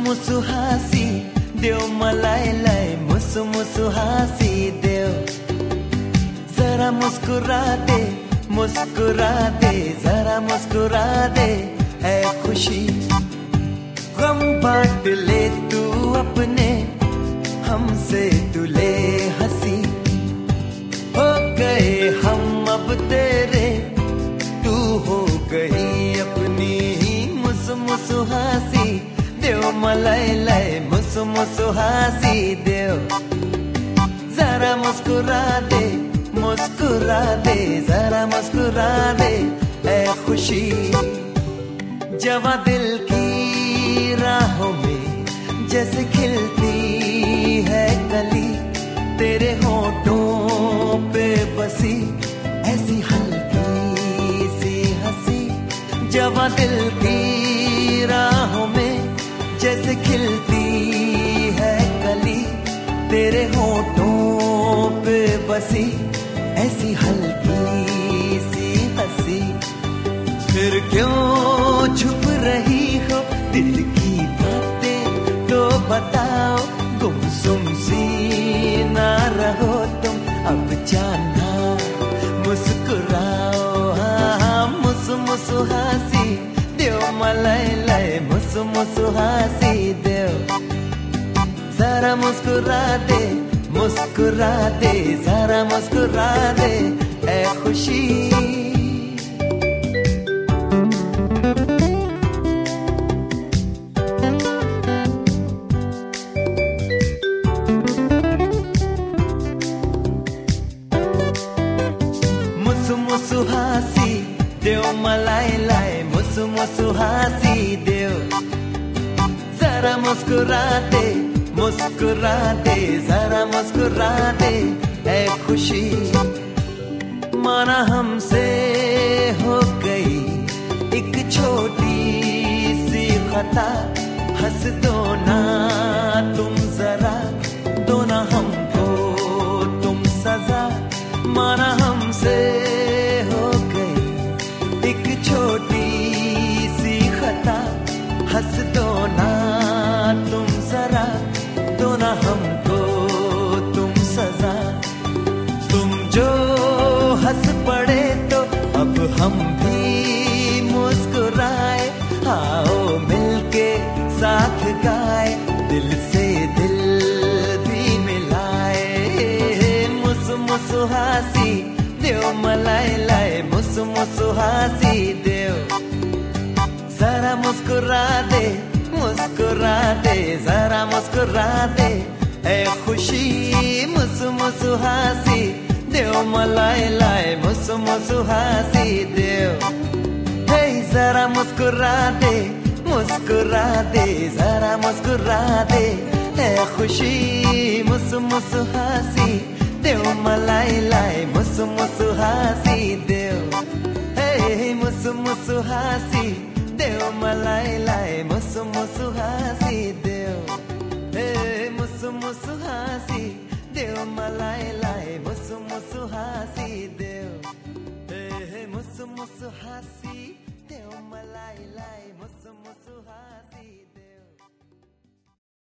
मुसु हाँसी देव मलाई मुसु हाँसी देव। जरा मुस्कुरा दे जरा मुस्कुरा दे ऐ खुशी। गम बांट ले तू अपने हमसे तू ले हंसी। हो गए हम अब तेरे तू हो गई अपनी। मुसु हाँसी देव मलाई मुसु हाँसी देव। जरा मुस्कुरा दे जरा मुस्कुरा दे ऐ खुशी। जवा दिल की राहों में जैसे खिलती है कली, तेरे होठों पे बसी ऐसी हल्की सी हंसी। जवा दिल की राहों में जैसे खिलती है कली, तेरे होठों पे बसी ऐसी हल्की सी हंसी। फिर क्यों छुप रही हो दिल की बातें तो बताओ। गुमसुम सी ना रहो तुम अब जाना मुस्कुराओ। हाँ मुसु हाँसी देव मलाई मुसु हाँसी देव। जरा मुस्कुरा दे जरा मुस्कुरा दे ऐ खुशी। मुसु हाँसी देव मलाई मुसु हाँसी देव। जरा मुस्कुरा दे जरा मुस्कुरा दे ऐ खुशी। माना हमसे हो गई एक छोटी सी खता। हंस दो ना तुम जरा, दो ना हमको तुम सजा। माना हमसे हो गई एक छोटी सी खता। हंस दो ना तुम जरा, दो ना हमको तुम सजा। तुम जो हंस पड़े तो अब हम भी मुस्कुराए। आओ मिलके साथ गाए, दिल से दिल भी मिलाए। मुसु हाँसी देव मलाई मुसु हाँसी देव। जरा मुस्कुरा दे जरा मुस्कुरा दे ऐ खुशी। मुसु हाँसी देव मलाई मुसु हाँसी देव। हे जरा मुस्कुरा दे जरा मुस्कुरा दे ऐ खुशी। मुसु हाँसी देव मलाई मुसु हाँसी देव। हे मुसु हाँसी देव मलाई मुसु हाँसी देव। हे मुसु हाँसी देव मलाई मुसु हाँसी देव। हे मुसु हाँसी देव मलाई मुसु हाँसी।